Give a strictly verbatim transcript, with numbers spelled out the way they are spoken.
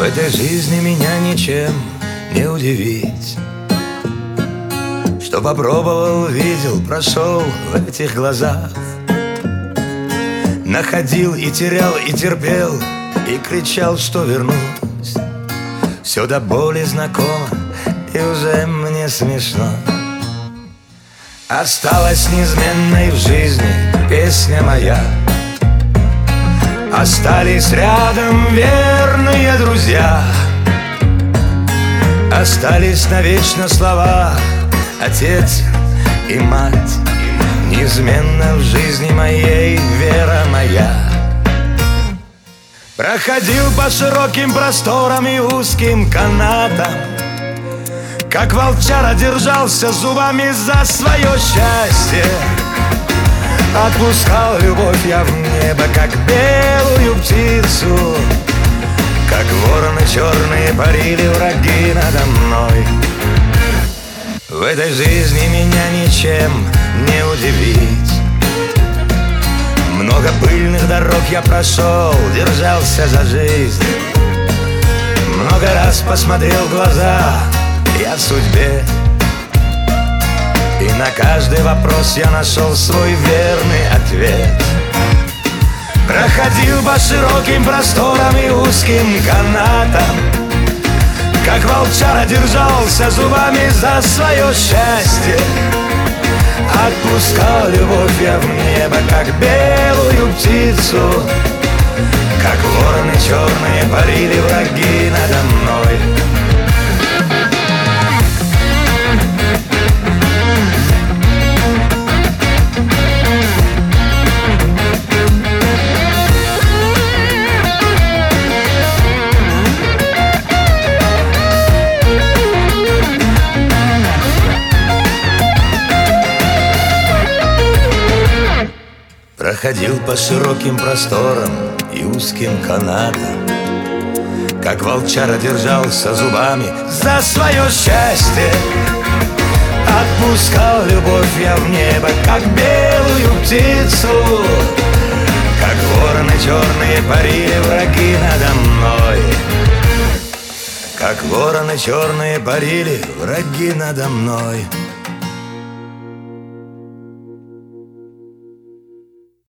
этой жизни меня ничем не удивить. Что попробовал, видел, прошел в этих глазах. Находил и терял, и терпел, и кричал, что вернусь. Все до боли знакомо, и уже мне смешно. Осталась неизменной в жизни песня моя. Остались рядом верные друзья. Остались навечно слова отец и мать. Неизменно в жизни моей вера моя. Проходил по широким просторам и узким канатам, как волчара держался зубами за свое счастье. Отпускал любовь я в небо, как белую птицу, как вороны черные парили враги надо мной. В этой жизни меня ничем не удивить. Много пыльных дорог я прошел, держался за жизнь. Много раз посмотрел в глаза я судьбе, и на каждый вопрос я нашел свой верный ответ. Проходил по широким просторам и узким канатам, как волчара держался зубами за свое счастье. Отпускал любовь я в небо, как белую птицу, как вороны черные парили враги надо мной. Проходил по широким просторам и узким канатам, как волчара держался зубами за свое счастье. Отпускал любовь я в небо, как белую птицу, как вороны черные парили враги надо мной. Как вороны черные парили враги надо мной.